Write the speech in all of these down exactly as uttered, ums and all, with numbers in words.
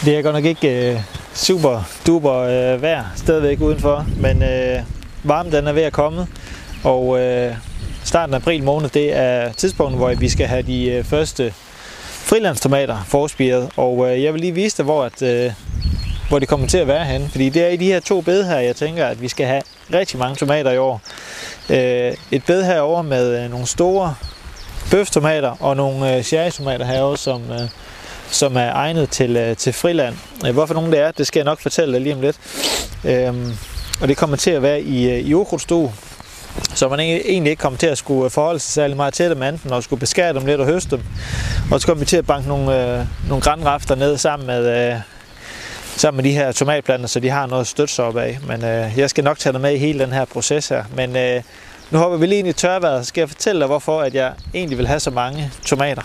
Det er godt nok ikke øh, super duper øh, vejr stadigvæk udenfor, men øh, varmen den er ved at komme, og øh, starten af april måned, det er tidspunktet, hvor vi skal have de øh, første frilandstomater forspiret, og øh, jeg vil lige vise dig, hvor, at, øh, hvor det kommer til at være henne, fordi det er i de her to bed her, jeg tænker, at vi skal have rigtig mange tomater i år. Øh, et bed herovre med øh, nogle store bøftomater og nogle øh, cherrytomater herovre, som øh, som er egnet til, til friland. Hvorfor nogen det er, det skal jeg nok fortælle dig lige om lidt. Øhm, og det kommer til at være i, i ukrudtsstue, så man egentlig ikke kommer til at skulle forholde sig særlig meget til dem anden, og skulle beskære dem lidt og høste dem. Og så kommer vi til at banke nogle, øh, nogle granrafter ned sammen med, øh, sammen med de her tomatplanter, så de har noget at støtte sig op af. Men øh, jeg skal nok tage dig med i hele den her proces her. Men øh, nu hopper vi lige ind i tørvejret, så skal jeg fortælle dig, hvorfor at jeg egentlig vil have så mange tomater.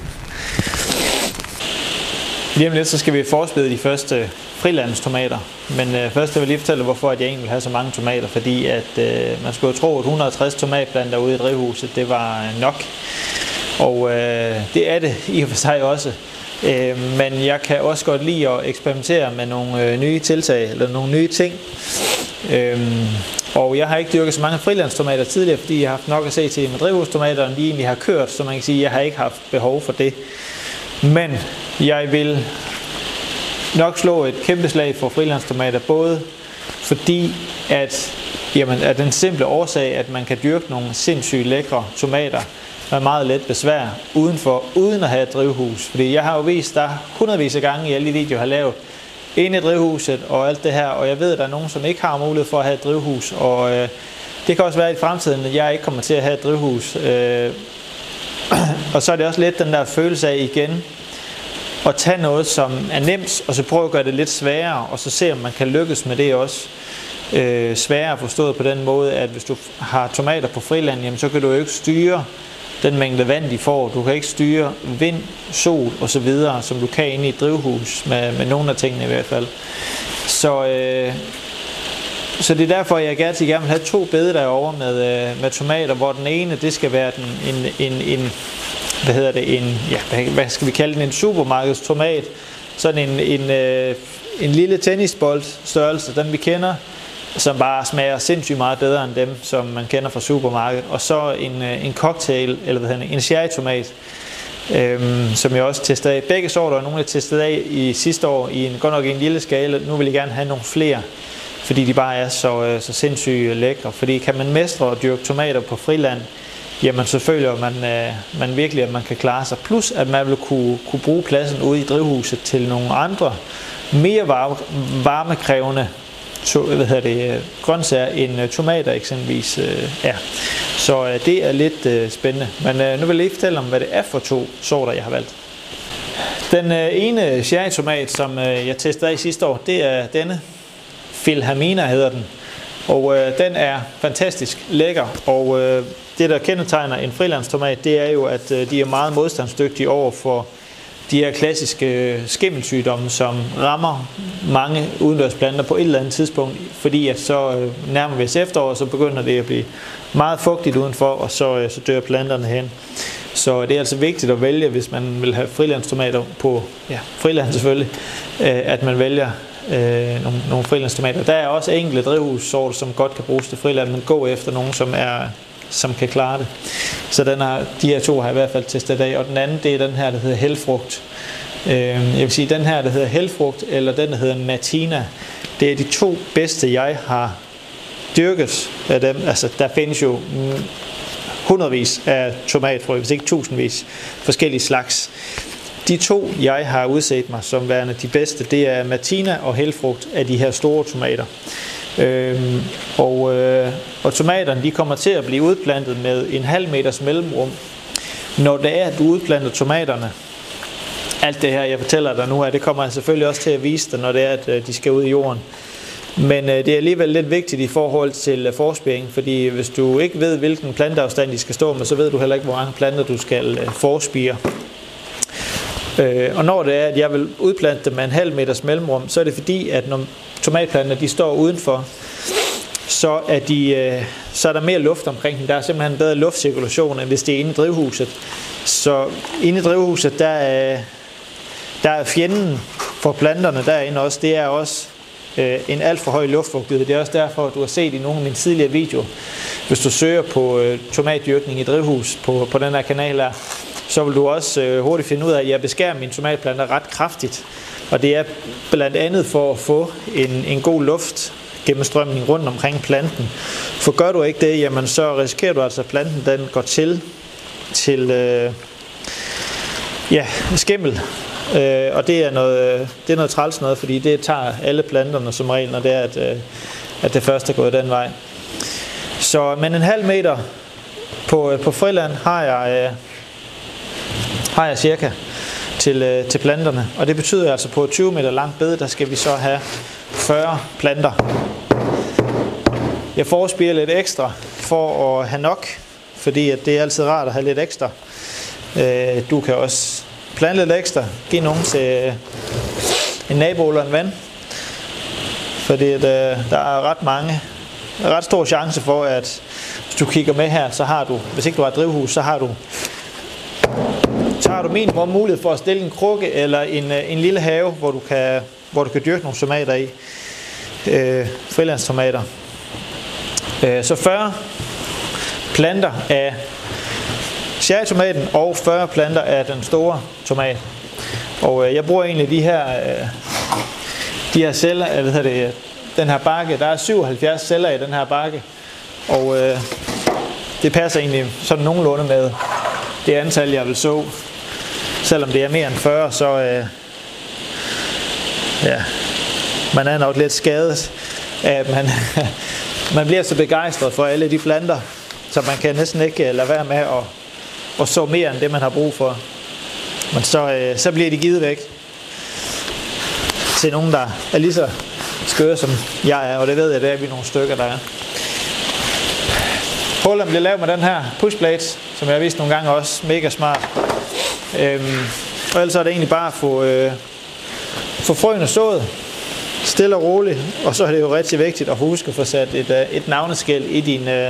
Lige om lidt, så skal vi forspide de første frilandstomater. Men øh, først vil jeg lige fortælle, hvorfor jeg egentlig vil have så mange tomater. Fordi at øh, man skulle jo tro, at et hundrede og tres tomatplanter ude i drivhuset, det var nok. Og øh, det er det i og for sig også. Øh, men jeg kan også godt lide at eksperimentere med nogle øh, nye tiltag, eller nogle nye ting. Øh, og jeg har ikke dyrket så mange frilandstomater tidligere, fordi jeg har haft nok at se til med drivhustomaterne, de egentlig har kørt, så man kan sige, at jeg har ikke haft behov for det. Men jeg vil nok slå et kæmpe slag for frilandstomater, både fordi at, jamen, at den simple årsag, at man kan dyrke nogle sindssygt lækre tomater med meget let besvær udenfor, uden at have et drivhus. Fordi jeg har jo vist dig hundredvis af gange i alle de videoer, jeg har lavet, inde i drivhuset og alt det her, og jeg ved, at der er nogen, som ikke har mulighed for at have et drivhus, og øh, det kan også være i fremtiden, at jeg ikke kommer til at have et drivhus. Øh, og så er det også lidt den der følelse af igen, at tage noget, som er nemt, og så prøve at gøre det lidt sværere, og så se, om man kan lykkes med det også. Øh, sværere forstået på den måde, at hvis du har tomater på friland, jamen, så kan du jo ikke styre den mængde vand, de får. Du kan ikke styre vind, sol osv., som du kan inde i et drivhus, med, med nogle af tingene i hvert fald. Så, øh, så det er derfor, jeg gerne vil have to bede derovre med, øh, med tomater, hvor den ene, det skal være den, en, en, en hvad hedder det, en, ja, hvad skal vi kalde den, en supermarkedstomat, sådan en, en, øh, en lille tennisbold størrelse, dem vi kender, som bare smager sindssygt meget bedre end dem, som man kender fra supermarkedet, og så en, en cocktail, eller hvad hedder det, en cherrytomat, øhm, som jeg også testede af. Begge sorter, nogle jeg testede af i sidste år, i en, godt nok i en lille skala. Nu vil jeg gerne have nogle flere, fordi de bare er så, så sindssygt lækre. Fordi kan man mestre og dyrke tomater på friland, jamen så føler man, øh, man virkelig, at man kan klare sig. Plus at man vil kunne, kunne bruge pladsen ude i drivhuset til nogle andre, mere varme, varmekrævende to, hvad hedder det, grøntsager end uh, tomater eksempelvis øh, er. Så øh, det er lidt øh, spændende. Men øh, nu vil jeg lige fortælle om, hvad det er for to sorter, jeg har valgt. Den øh, ene cherrytomat, som øh, jeg testede af sidste år, det er denne. Philhamina hedder den. Og øh, den er fantastisk lækker, og øh, det der kendetegner en frilandstomat, det er jo, at øh, de er meget modstandsdygtige over for de her klassiske øh, skimmelsygdomme, som rammer mange udendørsplanter på et eller andet tidspunkt, fordi at så øh, nærmer vi os efterår, så begynder det at blive meget fugtigt udenfor, og så, øh, så dør planterne hen. Så det er altså vigtigt at vælge, hvis man vil have frilandstomater på, ja, friland selvfølgelig, øh, at man vælger Øh, nogle, nogle frilandstomater. Der er også enkelte drivhussorter, som godt kan bruges til friland, men gå efter nogen, som er som kan klare det. Så den har, de her to har jeg i hvert fald testet af, og den anden, det er den her, der hedder Helfrugt. Øh, jeg vil sige, den her, der hedder Helfrugt, eller den, der hedder Matina, det er de to bedste, jeg har dyrket af dem. Altså, der findes jo hundredvis af tomatfrø, hvis ikke tusindvis forskellige slags. De to, jeg har udset mig som værende de bedste, det er Matina og Helfrugt af de her store tomater. Øhm, og, øh, og tomaterne, de kommer til at blive udplantet med en halv meters mellemrum. Når det er, at du udplanter tomaterne, alt det her, jeg fortæller dig nu, det kommer jeg selvfølgelig også til at vise dig, når det er, at de skal ud i jorden. Men øh, det er alligevel lidt vigtigt i forhold til øh, forspiring, fordi hvis du ikke ved, hvilken planteafstand de skal stå med, så ved du heller ikke, hvor mange planter du skal øh, forspire. Og når det er, at jeg vil udplante dem med en halv meters mellemrum, så er det fordi, at når tomatplanter de står udenfor, så er, de, så er der mere luft omkring dem. Der er simpelthen en bedre luftcirkulation, end hvis det er inde i drivhuset. Så inde i drivhuset, der er, der er fjenden for planterne derinde også, det er også øh, en alt for høj luftfugtighed. Det er også derfor, du har set i nogle af mine tidligere videoer, hvis du søger på øh, tomatdyrkning i drivhus på, på den her kanal her, så vil du også øh, hurtigt finde ud af, at jeg beskærer mine tomatplanter ret kraftigt. Og det er blandt andet for at få en, en god luft gennemstrømning rundt omkring planten. For gør du ikke det, jamen så risikerer du altså, at planten den går til til øh, ja, skimmel. Øh, og det er noget det er noget træls noget, fordi det tager alle planterne som regel, når det er at, øh, at det første er gået den vej. Så men en halv meter på på friland har jeg øh, har jeg cirka til øh, til planterne, og det betyder altså på tyve meter langt bed, der skal vi så have fyrre planter. Jeg forspirer lidt ekstra for at have nok, fordi at det er altid rart at have lidt ekstra. Du kan også plante lidt ekstra, give nogen til en nabo eller en ven, fordi at, der er ret mange, ret stor chance for, at hvis du kigger med her, så har du, hvis ikke du har et drivhus, så har du så har du minimum mulighed for at stille en krukke eller en, en lille have, hvor du kan, hvor du kan dyrke nogle tomater i. Øh, frilandstomater. Øh, så fyrre planter af cherrytomaten og fyrre planter af den store tomat. Og øh, jeg bruger egentlig de her øh, de her celler, eller hvad det, den her bakke. Der er syvoghalvfjerds celler i den her bakke, og øh, det passer egentlig sådan nogenlunde med det antal, jeg vil så. Selvom det er mere end fyrre, så øh, ja, man er nok lidt skadet af, at man, man bliver så begejstret for alle de planter, så man kan næsten ikke lade være med at, at så mere end det, man har brug for. Men så, øh, så bliver de givet væk til nogen, der er lige så skøre som jeg er, og det ved jeg, det er vi nogle stykker, der er. Hullerne bliver lavet med den her pushplate, som jeg har vist nogle gange også. Mega smart. Øhm, og ellers er det egentlig bare at få, øh, få frøene sået stille og roligt, og så er det jo rigtig vigtigt at huske at få sat et, et navneskilt i din, øh,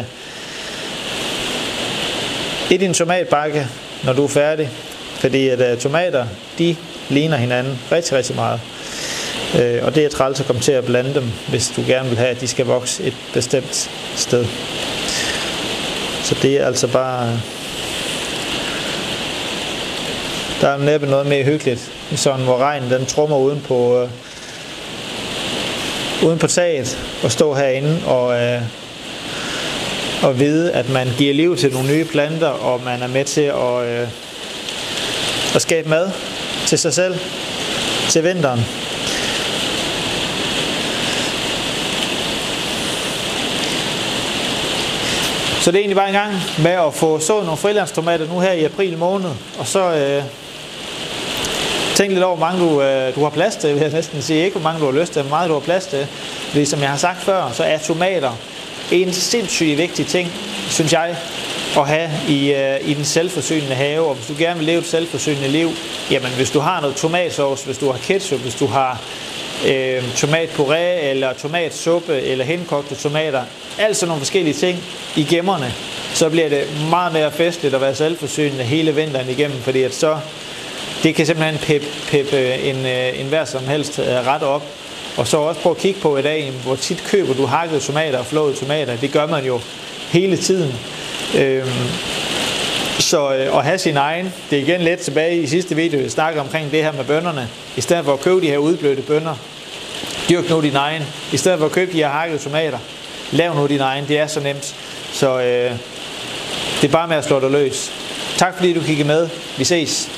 i din tomatbakke, når du er færdig. Fordi at uh, tomater, de ligner hinanden rigtig, rigtig meget. Øh, og det er træls at komme til at blande dem, hvis du gerne vil have, at de skal vokse et bestemt sted. Så det er altså bare... Der er næppe noget mere hyggeligt, sådan hvor regnen den trummer uden på, øh, uden på taget, og stå herinde og, øh, og vide, at man giver liv til nogle nye planter, og man er med til at, øh, at skabe mad til sig selv, til vinteren. Så det er egentlig bare en gang med at få sået nogle frilandstomater nu her i april måned, og så øh, tænk lidt over, hvor mange du, øh, du har plads til, vil jeg næsten sige. Ikke hvor mange du har lyst til, hvor meget du har plads til. Fordi som jeg har sagt før, så er tomater en sindssygt vigtig ting, synes jeg, at have i, øh, i den selvforsynende have. Og hvis du gerne vil leve et selvforsynende liv, jamen hvis du har noget tomatsauce, hvis du har ketchup, hvis du har øh, tomatpuré eller tomatsuppe eller henkogte tomater, altså nogle forskellige ting i gemmerne, så bliver det meget mere festligt at være selvforsynende hele vinteren igennem, fordi at så det kan simpelthen peppe pep, en, en hver som helst ret op. Og så også prøv at kigge på i dag, hvor tit køber du hakkede tomater og flåede tomater. Det gør man jo hele tiden. Øhm, så at have sin egen, det er igen lidt tilbage i sidste video, jeg snakkede omkring det her med bønnerne. I stedet for at købe de her udblødte bønner, dyrk nu din egen. I stedet for at købe de her hakkede tomater, lav nu din egen. Det er så nemt. Så øh, det er bare med at slå dig løs. Tak fordi du kiggede med. Vi ses.